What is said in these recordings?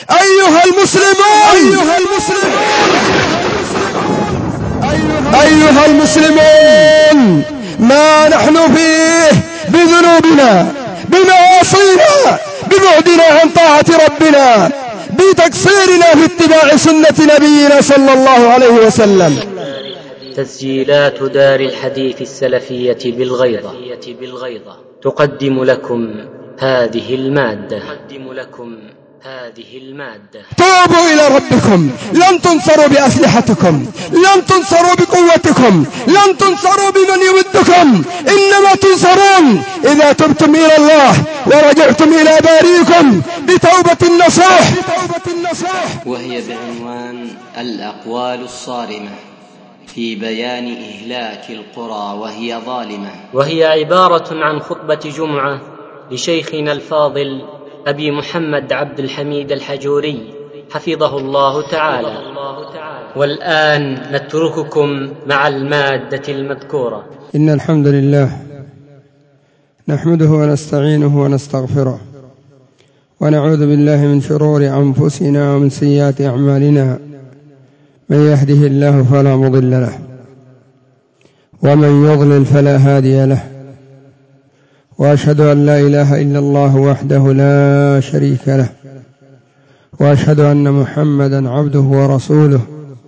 أيها المسلمون ما نحن فيه بذنوبنا، بمعاصينا، ببعدنا عن طاعة ربنا، بتقصيرنا في اتباع سنة نبينا صلى الله عليه وسلم. تسجيلات دار الحديث السلفية بالغيضة تقدم لكم هذه المادة. توبوا إلى ربكم، لن تنصروا بأسلحتكم، لن تنصروا بقوتكم، لن تنصروا بمن يمدكم، إنما تنصرون إذا تبتم إلى الله ورجعتم إلى باريكم بتوبة النصوح. وهي بعنوان الأقوال الصارمة في بيان إهلاك القرى وهي ظالمة، وهي عبارة عن خطبة جمعة لشيخنا الفاضل أبي محمد عبد الحميد الحجوري حفظه الله تعالى. والآن نترككم مع المادة المذكورة. إن الحمد لله نحمده ونستعينه ونستغفره، ونعوذ بالله من شرور أنفسنا ومن سيئات أعمالنا، من يهده الله فلا مضل له، ومن يضلل فلا هادي له، وأشهد أن لا إله إلا الله وحده لا شريك له، وأشهد أن محمدا عبده ورسوله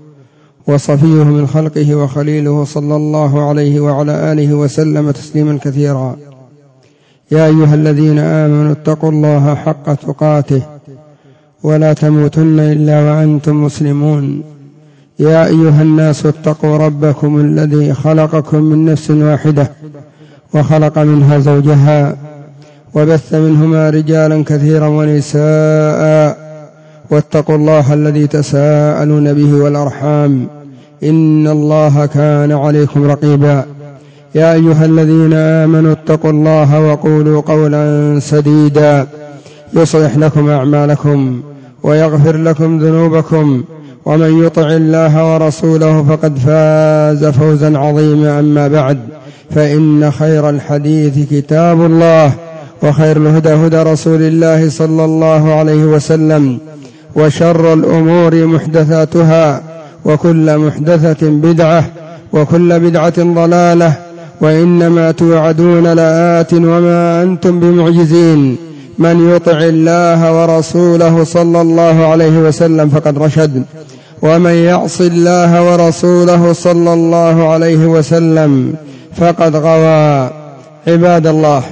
وصفيه من خلقه وخليله، صلى الله عليه وعلى آله وسلم تسليما كثيرا. يا أيها الذين آمنوا اتقوا الله حق تقاته ولا تموتن إلا وأنتم مسلمون. يا أيها الناس اتقوا ربكم الذي خلقكم من نفس واحدة وخلق منها زوجها وبث منهما رجالا كثيرا ونساء، واتقوا الله الذي تساءلون به والأرحام، إن الله كان عليكم رقيبا. يا أيها الذين آمنوا اتقوا الله وقولوا قولا سديدا يصلح لكم أعمالكم ويغفر لكم ذنوبكم، ومن يطع الله ورسوله فقد فاز فوزا عظيما. أما بعد، فإن خير الحديث كتاب الله، وخير الهدى هدى رسول الله صلى الله عليه وسلم، وشر الأمور محدثاتها، وكل محدثة بدعة، وكل بدعة ضلالة، وإنما توعدون لآت وما أنتم بمعجزين. من يطع الله ورسوله صلى الله عليه وسلم فقد رشد، ومن يعص الله ورسوله صلى الله عليه وسلم فقد غوى. عباد الله،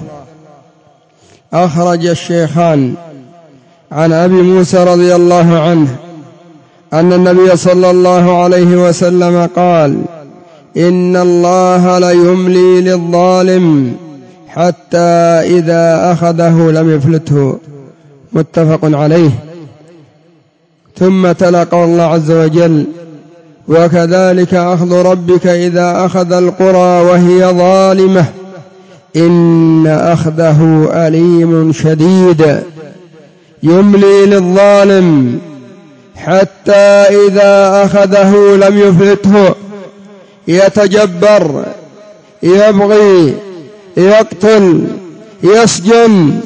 أخرج الشيخان عن أبي موسى رضي الله عنه أن النبي صلى الله عليه وسلم قال: إن الله ليملي للظالم حتى إذا أخذه لم يفلته، متفق عليه. ثم تلا قول الله عز وجل: وكذلك أخذ ربك إذا أخذ القرى وهي ظالمة إن أخذه أليم شديد. يملي للظالم حتى إذا أخذه لم يفلته، يتجبر، يبغي، يقتل، يسجن،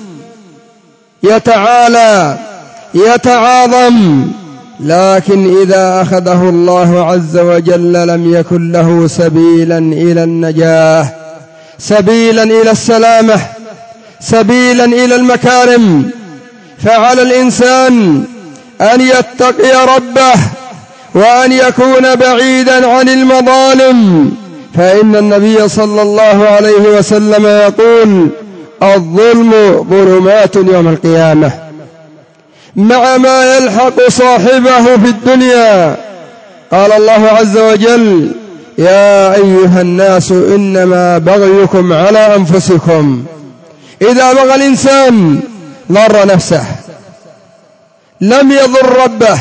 يتعالى، يتعاظم، لكن إذا أخذه الله عز وجل لم يكن له سبيلا إلى النجاة، سبيلا إلى السلامة، سبيلا إلى المكارم. فعلى الإنسان أن يتقي ربه وأن يكون بعيدا عن المظالم، فإن النبي صلى الله عليه وسلم يقول: الظلم ظلمات يوم القيامة، مع ما يلحق صاحبه في الدنيا. قال الله عز وجل: يا أيها الناس إنما بغيكم على أنفسكم. إذا بغى الإنسان ضر نفسه، لم يضر ربه.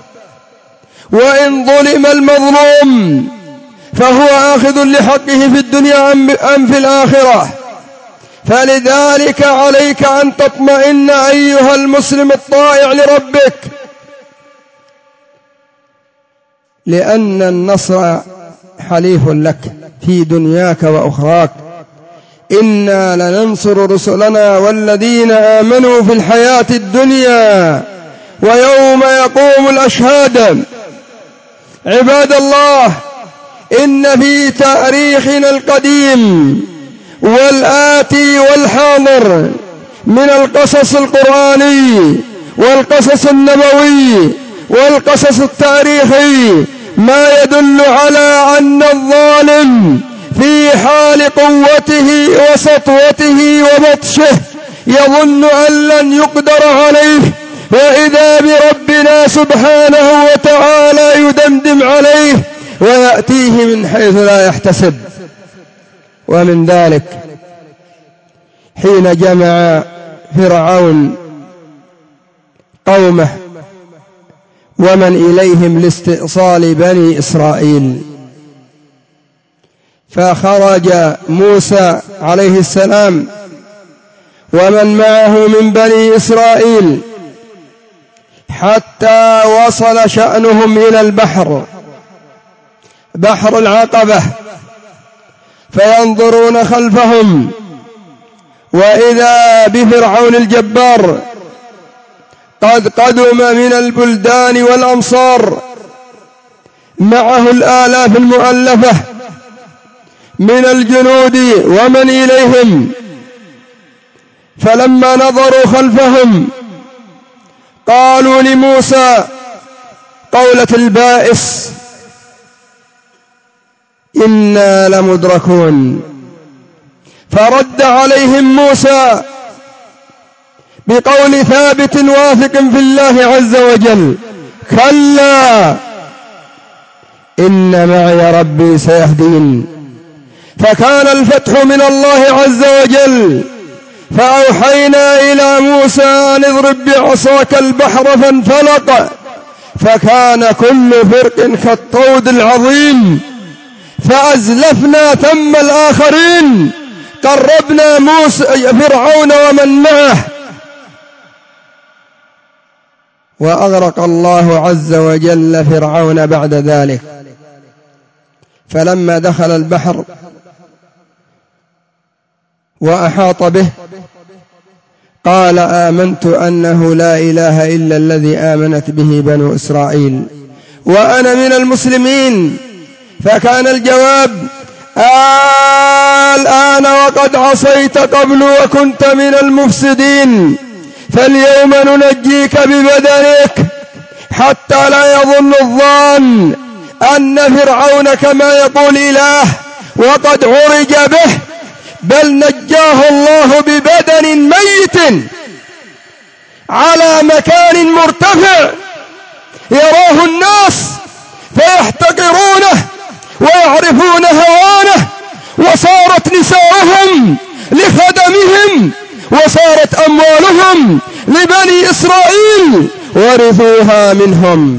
وإن ظلم المظلوم فهو آخذ لحقه في الدنيا أم في الآخرة. فلذلك عليك أن تطمئن أيها المسلم الطائع لربك، لأن النصر حليف لك في دنياك وأخراك. إنا لننصر رسلنا والذين آمنوا في الحياة الدنيا ويوم يقوم الأشهاد. عباد الله، إن في تاريخنا القديم والآتي والحاضر من القصص القرآني والقصص النبوي والقصص التاريخي ما يدل على أن الظالم في حال قوته وسطوته وبطشه يظن أن لن يقدر عليه، وإذا بربنا سبحانه وتعالى يدمدم عليه ويأتيه من حيث لا يحتسب. ومن ذلك حين جمع فرعون قومه ومن إليهم لاستئصال بني إسرائيل، فخرج موسى عليه السلام ومن معه من بني إسرائيل حتى وصل شأنهم إلى البحر، بحر العقبة، فينظرون خلفهم وإذا بفرعون الجبار قد قدم من البلدان والأمصار معه الآلاف المؤلفة من الجنود ومن إليهم. فلما نظروا خلفهم قالوا لموسى قولة البائس: إنا لمدركون. فرد عليهم موسى بقول ثابت واثق في الله عز وجل: كلا إن معي ربي سيهدين. فكان الفتح من الله عز وجل، فأوحينا إلى موسى أن اضرب بعصاك البحر فانفلق فكان كل فرق كالطود العظيم، فأزلفنا ثم الآخرين قربنا موسى فرعون ومن معه، وأغرق الله عز وجل فرعون بعد ذلك. فلما دخل البحر وأحاط به قال: آمنت أنه لا إله إلا الذي آمنت به بنو إسرائيل وأنا من المسلمين. فكان الجواب: الآن وقد عصيت قبل وكنت من المفسدين، فاليوم ننجيك ببدنك حتى لا يظن الظان أن فرعون كما يقول إله وقد عرج به، بل نجاه الله ببدن ميت على مكان مرتفع يراه الناس فيحتقرونه ويعرفون هوانه، وصارت نساؤهم لخدمهم وصارت أموالهم لبني إسرائيل ورثوها منهم.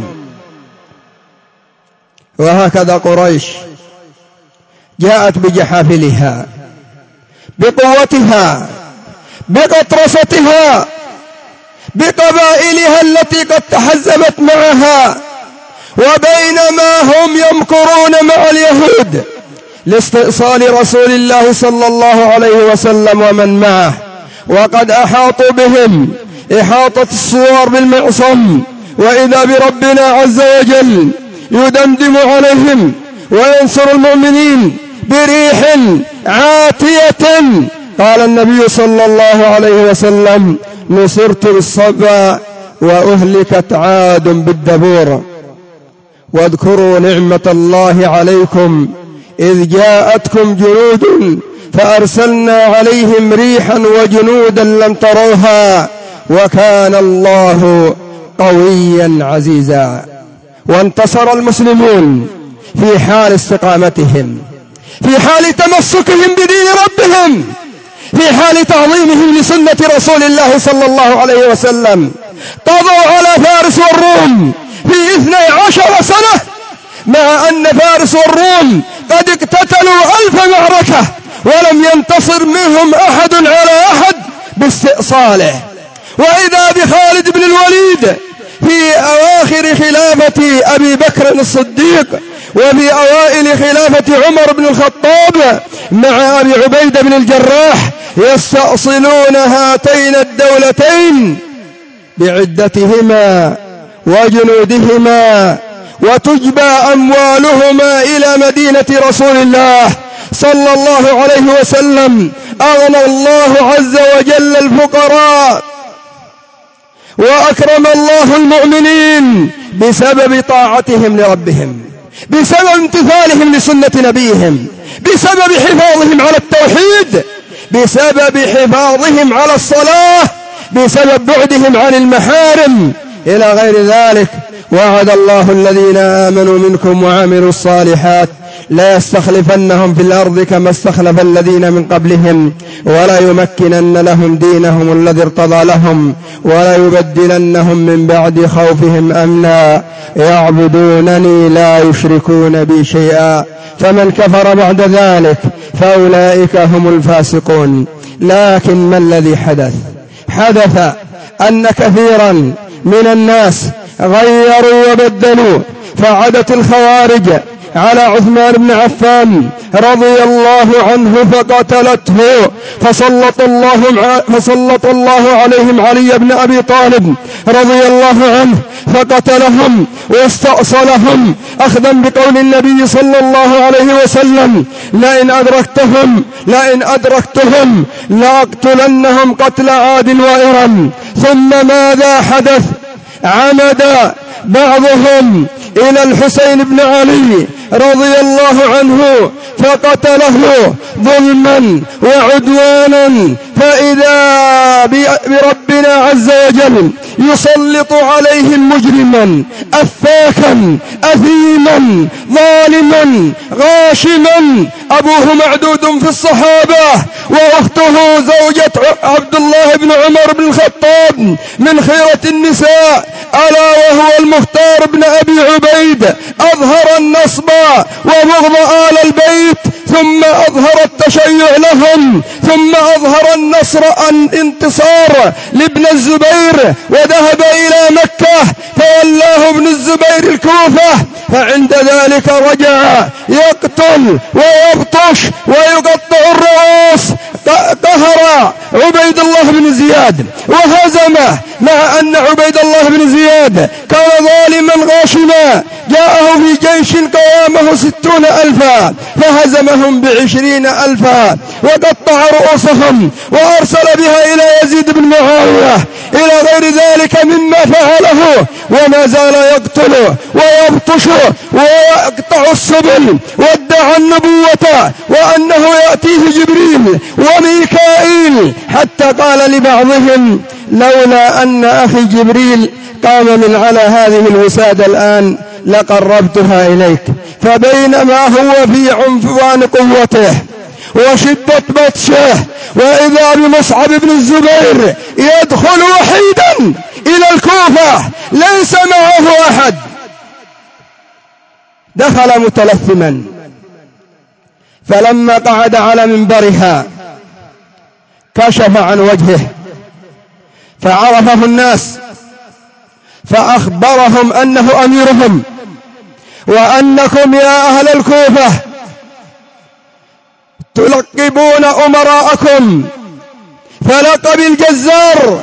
وهكذا قريش جاءت بجحافلها بقوتها بقطرستها بقبائلها التي قد تحزبت معها، وبينما هم يمكرون مع اليهود لاستئصال رسول الله صلى الله عليه وسلم ومن معه، وقد أحاطوا بهم إحاطة الصور بالمعصم، وإذا بربنا عز وجل يدمدم عليهم وينصر المؤمنين بريح عاتية. قال النبي صلى الله عليه وسلم: نصرت بالصبا وأهلكت عاد بالدبور. واذكروا نعمة الله عليكم إذ جاءتكم جنود فأرسلنا عليهم ريحا وجنودا لم تروها وكان الله قويا عزيزا. وانتصر المسلمون في حال استقامتهم، في حال تمسكهم بدين ربهم، في حال تعظيمهم لسنة رسول الله صلى الله عليه وسلم. قضوا على فارس والروم في 12 سنة، مع أن فارس والروم قد اقتتلوا 1000 معركة ولم ينتصر منهم أحد على أحد باستئصاله. وإذا بخالد بن الوليد في أواخر خلافة أبي بكر الصديق وفي أوائل خلافة عمر بن الخطاب مع أبي عبيدة بن الجراح يستأصلون هاتين الدولتين بعدتهما وجنودهما، وتجبى أموالهما إلى مدينة رسول الله صلى الله عليه وسلم. أغنى الله عز وجل الفقراء وأكرم الله المؤمنين بسبب طاعتهم لربهم، بسبب امتثالهم لسنة نبيهم، بسبب حفاظهم على التوحيد، بسبب حفاظهم على الصلاة، بسبب بعدهم عن المحارم إلى غير ذلك. وعد الله الذين آمنوا منكم وعملوا الصالحات لا يستخلفنهم في الأرض كما استخلف الذين من قبلهم ولا يمكنن لهم دينهم الذي ارتضى لهم ولا يبدلنهم من بعد خوفهم أمنا يعبدونني لا يشركون بي شيئا. فمن كفر بعد ذلك فأولئك هم الفاسقون. لكن ما الذي حدث أن كثيرا من الناس غيروا وبدلوا، فعدت الخوارج على عثمان بن عفان رضي الله عنه فقتلته، فسلط الله عليهم علي بن أبي طالب رضي الله عنه فقتلهم واستأصلهم، أخذا بقول النبي صلى الله عليه وسلم: لئن أدركتهم لأقتلنهم قتل عاد وإرم. ثم ماذا حدث؟ عمد بعضهم إلى الحسين بن علي رضي الله عنه فقتله ظلما وعدوانا، فإذا بربنا عز وجل يسلط عليهم مجرما أفاكا أثيما ظالما غاشما أبوه معدود في الصحابة وأخته زوجة عبد الله بن عمر بن الخطاب من خيرة النساء، ألا وهو المختار بن أبي عبيد، أظهر النصب وبغض آل البيت، ثم أظهر التشيع لهم، ثم أظهر الانتصار لابن الزبير، وذهب إلى مكة فولاه ابن الزبير الكوفة، فعند ذلك رجع يقتل ويبطش ويقطع الرؤوس، قهر عبيد الله بن زياد وهزمه، مع أن عبيد الله بن زياد كان ظالما غاشما، جاءه في جيش قوامه 60,000 فهزمهم ب20,000 وقطع رؤوسهم وأرسل بها إلى يزيد بن معاوية إلى غير ذلك مما فعله، وما زال يقتل ويبطش ويقطع السبل، وادعى النبوة وأنه يأتيه جبريل وميكائيل، حتى قال لبعضهم: لولا أن أخي جبريل قام من على هذه الوسادة الآن لقربتها إليك. فبينما هو في عنفوان قوته وشدة بطشه، وإذا بمصعب بن الزبير يدخل وحيدا إلى الكوفة ليس معه أحد، دخل متلثما، فلما قعد على منبرها كشف عن وجهه فعرفه الناس، فأخبرهم أنه أميرهم، وأنكم يا أهل الكوفة تلقبون أمراءكم فلقب الجزار.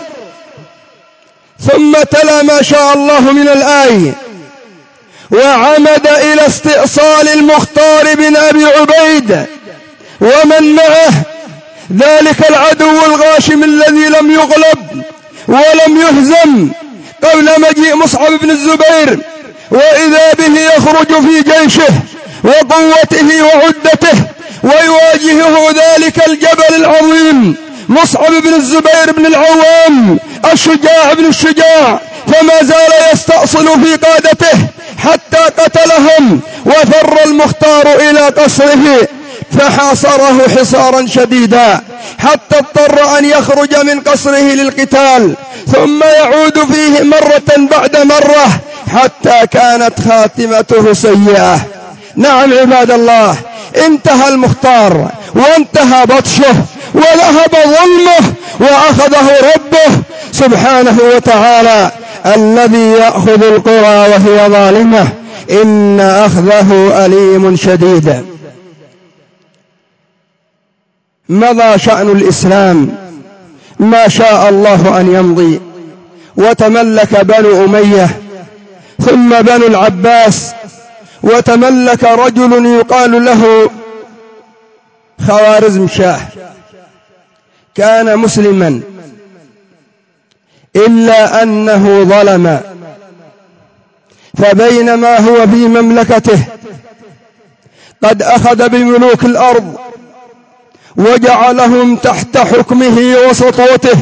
ثم تلا ما شاء الله من الآية، وعمد إلى استئصال المختار بن أبي عبيد ومن معه، ذلك العدو الغاشم الذي لم يغلب ولم يهزم قبل مجيء مصعب بن الزبير، وإذا به يخرج في جيشه وقوته وعدته ويواجهه ذلك الجبل العظيم مصعب بن الزبير بن العوام الشجاع بن الشجاع، فما زال يستأصل في قادته حتى قتلهم، وفر المختار إلى قصره فحاصره حصارا شديدا حتى اضطر أن يخرج من قصره للقتال، ثم يعود فيه مرة بعد مرة حتى كانت خاتمته سيئة. نعم عباد الله، انتهى المختار وانتهى بطشه وذهب ظلمه وأخذه ربه سبحانه وتعالى، الذي يأخذ القرى وهي ظالمة إن أخذه أليم شديد. مضى شأن الإسلام ما شاء الله أن يمضي، وتملك بنو أمية ثم بنو العباس، وتملك رجل يقال له خوارزم شاه، كان مسلما إلا أنه ظلم، فبينما هو في مملكته قد أخذ بملوك الأرض وجعلهم تحت حكمه وسطوته،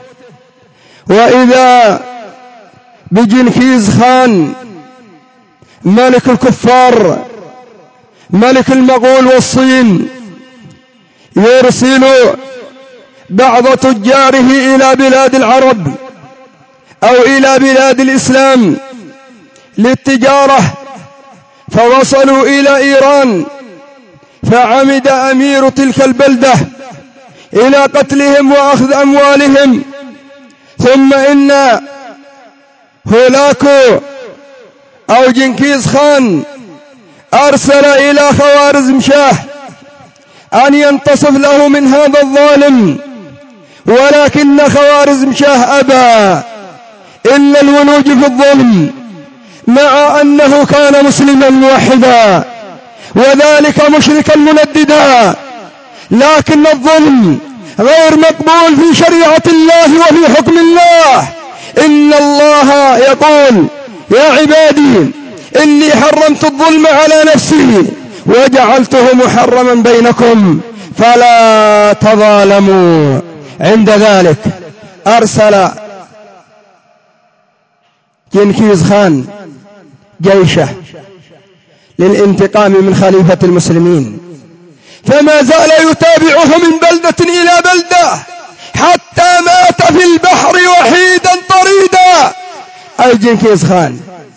وإذا بجنكيز خان ملك الكفار ملك المغول والصين يرسل بعض تجاره إلى بلاد العرب أو إلى بلاد الإسلام للتجارة، فوصلوا إلى إيران، فعمد أمير تلك البلدة إلى قتلهم وأخذ أموالهم. ثم إن هولاكو أو جنكيز خان أرسل إلى خوارزم شاه أن ينتصف له من هذا الظالم، ولكن خوارزم شاه أبى إلا الولوج في الظلم، مع أنه كان مسلما موحدا وذلك مشركا منددا، لكن الظلم غير مقبول في شريعة الله وفي حكم الله. إن الله يقول: يا عبادي إني حرمت الظلم على نفسي وجعلته محرما بينكم فلا تظالموا. عند ذلك أرسل جنكيز خان جيشه للانتقام من خليفة المسلمين، فما زال يتابعه من بلدة إلى بلدة حتى مات في البحر وحيدا طريدا. أي جنكيز خان،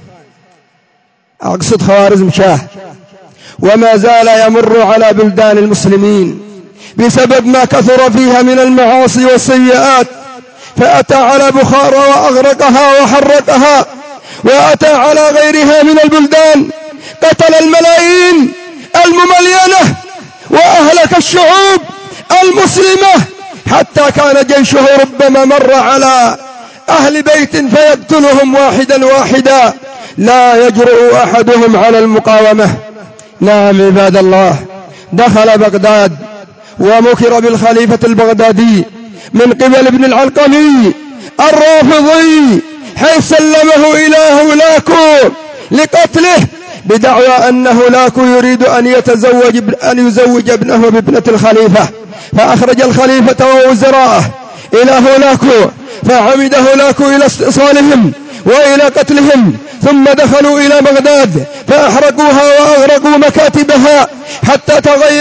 أقصد خوارزم شاه، وما زال يمر على بلدان المسلمين بسبب ما كثر فيها من المعاصي والسيئات، فأتى على بخارى وأغرقها وحرقها، وأتى على غيرها من البلدان، قتل الملايين المملينة وأهلك الشعوب المسلمة، حتى كان جيشه ربما مر على أهل بيت فيقتلهم واحدا واحدا، لا يجرؤ أحدهم على المقاومة. نعم عباد الله، دخل بغداد ومكر بالخليفة البغدادي من قبل ابن العلقمي الرافضي، حيث سلمه إلى هولاكو لقتله بدعوى أن هولاكو يريد أن يزوج ابنه بابنة الخليفة، فأخرج الخليفة ووزراءه إلى هولاكو، فعمد هولاكو إلى استئصالهم وإلى قتلهم، ثم دخلوا إلى بغداد فأحرقوها وأغرقوا مكاتبها حتى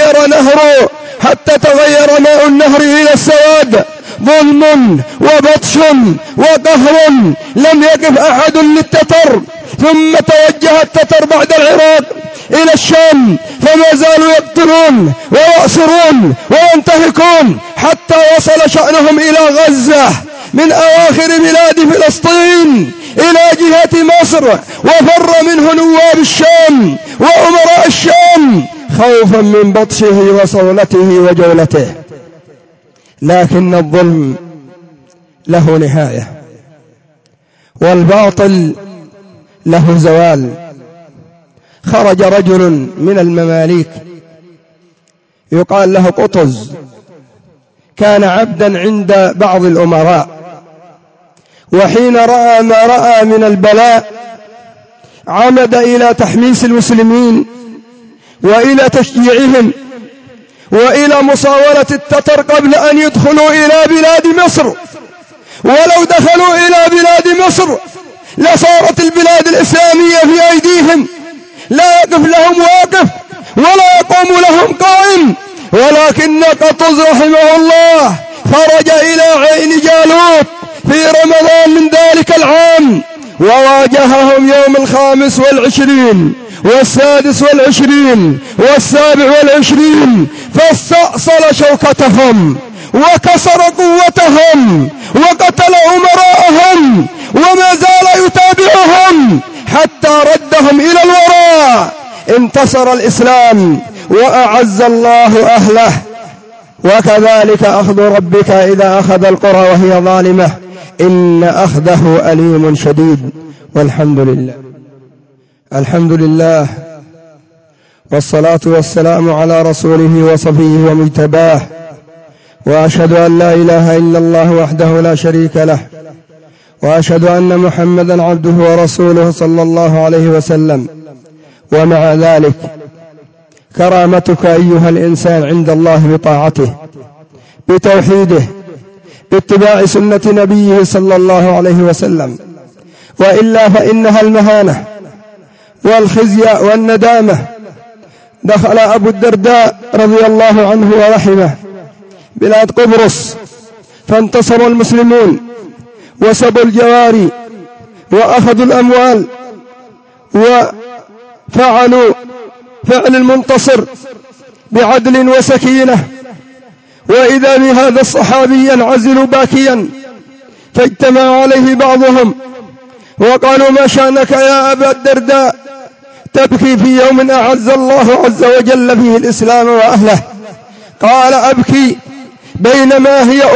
تغير ماء النهر إلى السواد. ظلم وبطش وقهر لم يقف أحد للتتر. ثم توجه التتر بعد العراق إلى الشام، فما زالوا يقتلون ويأسرون وينتهكون حتى وصل شأنهم إلى غزة من أواخر بلاد فلسطين إلى جهة مصر، وفر منه نواب الشام وأمراء الشام خوفا من بطشه وصولته وجولته. لكن الظلم له نهاية والباطل له زوال. خرج رجل من المماليك يقال له قطز، كان عبدا عند بعض الأمراء، وحين رأى ما رأى من البلاء عمد إلى تحميس المسلمين وإلى تشجيعهم وإلى مصاولة التتر قبل أن يدخلوا إلى بلاد مصر. ولو دخلوا إلى بلاد مصر لصارت البلاد الإسلامية في أيديهم، لا يقف لهم واقف ولا يقوم لهم قائم. ولكن قطز رحمه الله خرج إلى عين جالوت في رمضان من ذلك العام، وواجههم يوم 25 و26 و27، فاستأصل شوكتهم وكسر قوتهم وقتل أمراءهم، وما زال يتابعهم حتى ردهم إلى الوراء. انتصر الإسلام وأعز الله أهله. وكذلك أخذ ربك إذا أخذ القرى وهي ظالمة إن أخذه أليم شديد. والحمد لله. الحمد لله، والصلاة والسلام على رسوله وصفيه ومجتباه، وأشهد أن لا إله إلا الله وحده لا شريك له، وأشهد أن محمدا عبده ورسوله صلى الله عليه وسلم. ومع ذلك كرامتك أيها الإنسان عند الله بطاعته، بتوحيده، باتباع سنة نبيه صلى الله عليه وسلم، وإلا فإنها المهانة والخزي والندامة. دخل أبو الدرداء رضي الله عنه ورحمه بلاد قبرص، فانتصر المسلمون وسبوا الجواري وأخذوا الأموال وفعلوا فعل المنتصر بعدل وسكينة، وإذا بهذا الصحابي ينعزل باكيا، فاجتمع عليه بعضهم وقالوا: ما شأنك يا أبا الدرداء تبكي في يوم أعز الله عز وجل فيه الإسلام وأهله؟ قال: أبكي بينما هي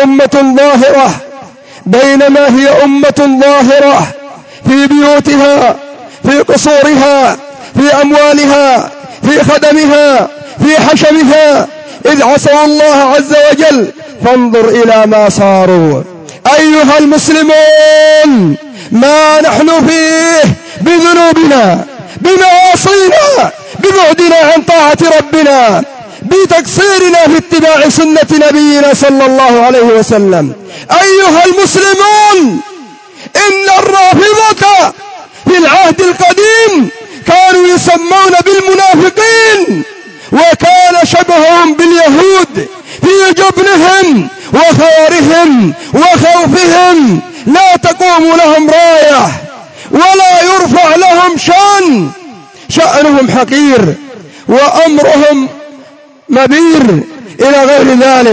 أمة ظاهرة في بيوتها، في قصورها، في أموالها، في خدمها، في حشمها، إذ عصوا الله عز وجل، فانظر إلى ما صاروا. أيها المسلمون، ما نحن فيه بذنوبنا، بمعاصينا، ببعدنا عن طاعة ربنا، بتقصيرنا في اتباع سنة نبينا صلى الله عليه وسلم. أيها المسلمون، إن الرافضة في العهد القديم كانوا يسمون بالمنافقين، وكان شبههم باليهود في جبنهم وخورهم وخوفهم، لا تقوم لهم راية ولا يرفع لهم شان، شأنهم حقير وأمرهم مبير إلى غير ذلك.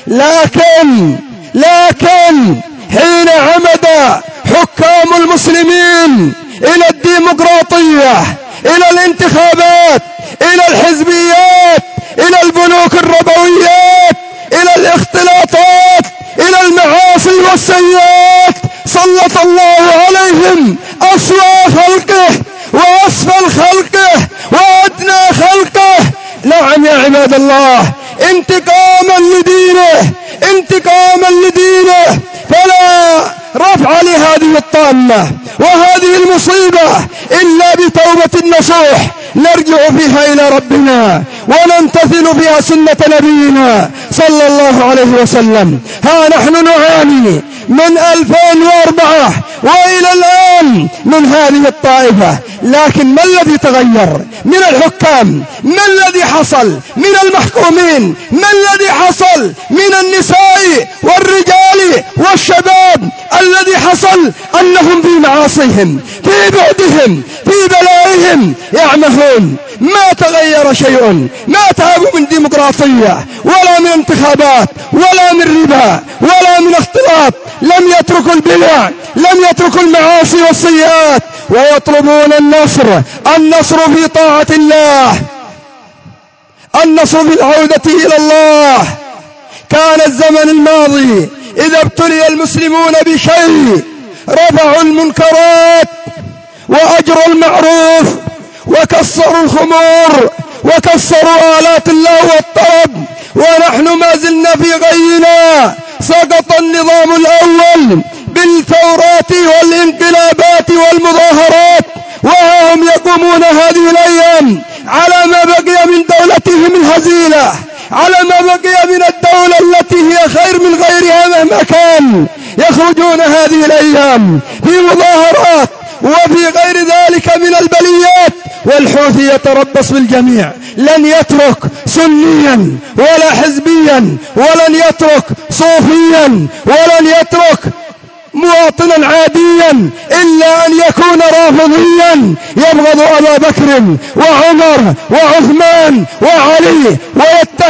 لكن حين عمد حكام المسلمين إلى الديمقراطية، إلى الانتخابات، إلى الحزبيات، إلى البنوك الربويات، إلى الاختلاطات، إلى المعاصي والسيئات، سلط الله عليهم أسوأ خلقه وأسفل خلقه وأدنى خلقه. نعم يا عباد الله، انتقاما لدينه، فلا رفع لهذه الطامة وهذه المصيبة إلا بتوبة نصوح نرجع فيها إلى ربنا ونمتثل فيها سنة نبينا صلى الله عليه وسلم. ها نحن نعاني من 2004 وإلى الآن من هذه الطائفة، لكن ما الذي تغير من الحكام؟ ما الذي حصل من المحكومين؟ ما الذي حصل من النساء والرجال والشباب؟ الذي حصل أنهم في معاصيهم، في بعدهم، في بلائهم يعمهون. ما تغير شيء، ما تهابوا من ديمقراطية ولا من انتخابات ولا من ربا ولا من اختلاط. لم يتركوا البدع، لم يتركوا المعاصي والسيئات، ويطلبون النصر في طاعة الله، النصر في العودة إلى الله. كان الزمن الماضي إذا ابتلي المسلمون بشيء رفعوا المنكرات وأجروا المعروف وكسروا الخمور وكسروا آلات الله والطرب، ونحن ما زلنا في غينا. سقط النظام الأول بالثورات والانقلابات والمظاهرات، وهم يقومون هذه الأيام على ما بقي من دولتهم الهزيلة، على ما بقي من الدولة التي هي خير من غيرها مهما كان. يخرجون هذه الأيام في مظاهرات وفي غير ذلك من البليات، والحوثي يتربص بالجميع. لن يترك سنيا ولا حزبيا، ولن يترك صوفيا، ولن يترك مواطنا عاديا إلا أن يكون رافضيا يبغض أبا بكر وعمر وعثمان وعلي ويتهم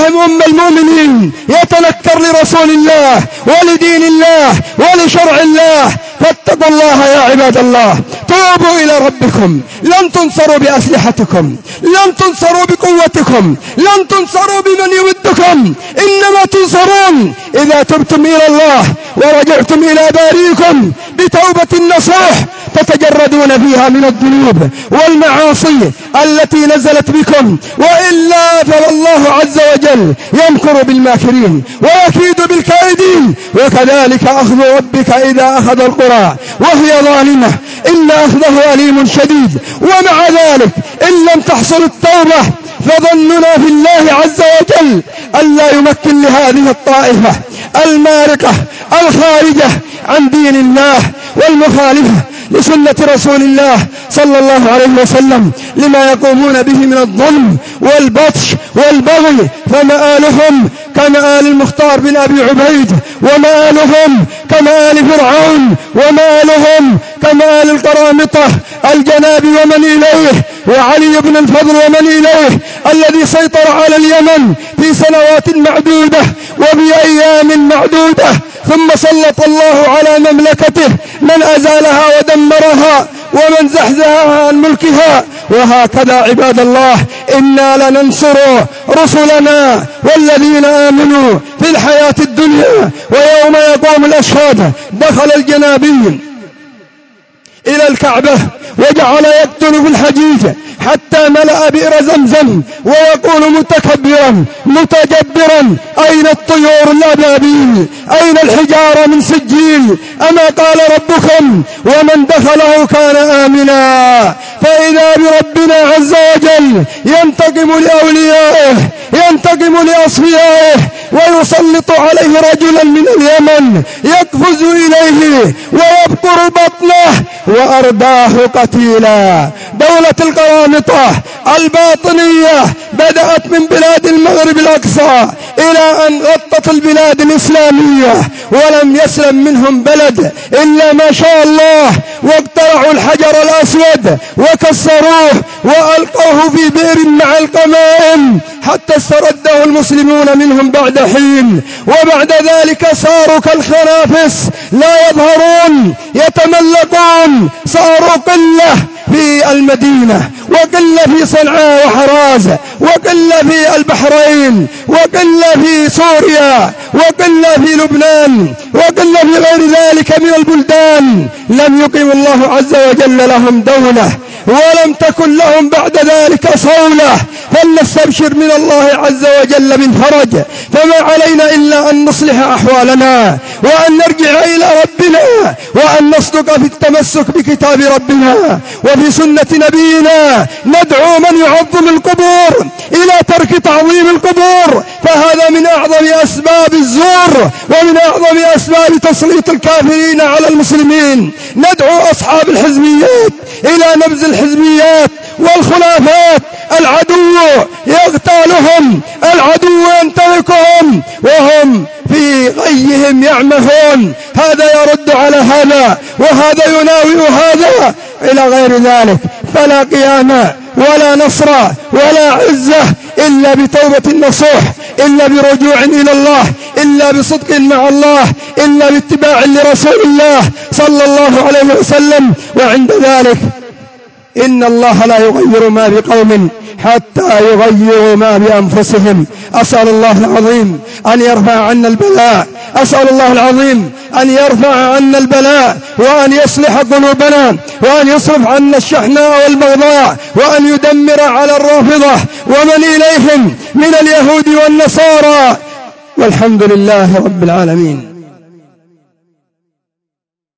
أم المؤمنين يتنكر لرسول الله ولدين الله ولشرع الله. فاتقوا الله يا عباد الله، توبوا إلى ربكم. لن تنصروا بأسلحتكم، لن تنصروا بقوتكم، لن تنصروا بمن يودكم، إنما تنصرون إذا تبتم إلى الله ورجعتم إلى بارئكم بتوبة نصوح تتجردون فيها من الذنوب والمعاصي التي نزلت بكم، وإلا فالله عز وجل يمكر بالماكرين ويكيد بالكائدين. وكذلك أخذ ربك إذا أخذ القرى وهي ظالمة إن أخذه أليم شديد. ومع ذلك إن لم تحصل التوبة فظننا في الله عز وجل ألا يمكن لهذه الطائفة المارقة الخارجة عن دين الله والمخالفة لسنة رسول الله صلى الله عليه وسلم لما يقومون به من الظلم والبطش والبغي. فمآلهم كمآل المختار بن أبي عبيد، ومآلهم كمآل فرعون، ومآلهم كمآل القرامطة الجناب ومن إليه، وعلي بن الفضل ومن إليه الذي سيطر على اليمن في سنوات معدودة وبأيام معدودة، ثم سلط الله على مملكته من أزالها ودمرها ومن زحزحها عن ملكها. وهكذا عباد الله إنا لننصر رسلنا والذين آمنوا في الحياة الدنيا ويوم يقوم الأشهاد. دخل الجنابي إلى الكعبة وجعل يقتل في الحجيج حتى ملأ بئر زمزم ويقول متكبرا متجبرا: أين الطيور الأبابيل؟ أين الحجارة من سجيل؟ أما قال ربكم ومن دخله كان آمنا. فإذا بربنا عز وجل ينتقم لأوليائه، ينتقم لأصفيائه، ويسلط عليه رجلا من اليمن يقفز إليه ويبقر بطنه وأرداه قتيلا. دولة القرامطة الباطنية بدأت من بلاد المغرب الأقصى إلى أن غطت البلاد الإسلامية، ولم يسلم منهم بلد إلا ما شاء الله، واقترعوا الحجر الأسود وكسروه وألقوه في بئر مع القمائم حتى استرده المسلمون منهم بعد حين. وبعد ذلك صاروا كالخنافس لا يظهرون يتملقون، صاروا قلة في المدينة وقلة في صنعاء وحراز وقلة في البحرين وقلة في سوريا وقلة في لبنان وقلة في غير ذلك من البلدان. لم يقم الله عز وجل لهم دولة ولم تكن لهم بعد ذلك صولة، فلنستبشر من الله عز وجل من فرج. فما علينا إلا أن نصلح أحوالنا وأن نرجع إلى ربنا وأن نصدق في التمسك بكتاب ربنا وفي سنة نبينا. ندعو من يعظم القبور إلى ترك تعظيم القبور، فهذا من أعظم أسباب الزور ومن أعظم أسباب تسليط الكافرين على المسلمين. ندعو أصحاب الحزبيات إلى نبذ الحزبيات والخلافات. العدو يغتالهم، العدو ينتهكهم وهم في غيهم يعمهون. هذا يرد على هذا وهذا يناوئ هذا إلى غير ذلك. فلا قيام ولا نصر ولا عزة إلا بتوبة نصوح، إلا برجوع إلى الله، إلا بصدق مع الله، إلا باتباع لرسول الله صلى الله عليه وسلم. وعند ذلك إن الله لا يغير ما بقوم حتى يغيروا ما بأنفسهم. أسأل الله العظيم أن يرفع عنا البلاء، أسأل الله العظيم أن يرفع عنا البلاء وأن يصلح قلوبنا وأن يصرف عنا الشحناء والبغضاء وأن يدمر على الرافضة ومن إليهم من اليهود والنصارى. والحمد لله رب العالمين.